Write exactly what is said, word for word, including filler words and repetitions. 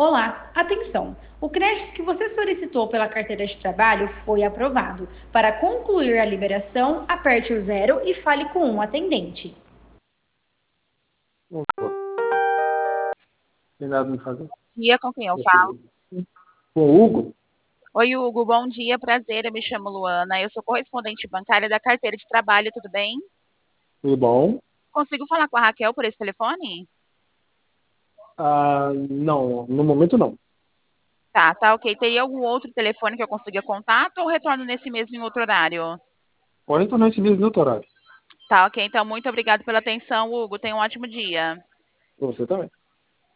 Olá, atenção! O crédito que você solicitou pela carteira de trabalho foi aprovado. Para concluir a liberação, aperte o zero e fale com um atendente. Opa, tem nada me fazer? Dia, com quem eu falo? Com o Hugo? Oi, Hugo, bom dia, prazer, eu me chamo Luana, eu sou correspondente bancária da carteira de trabalho, tudo bem? Tudo bom? Consigo falar com a Raquel por esse telefone? Ah, não, no momento não. Tá, tá ok. Teria algum outro telefone que eu consiga contato ou retorno nesse mesmo em outro horário? Pode tornar esse mesmo horário. Tá ok, então muito obrigado pela atenção, Hugo, tenha um ótimo dia. Você também.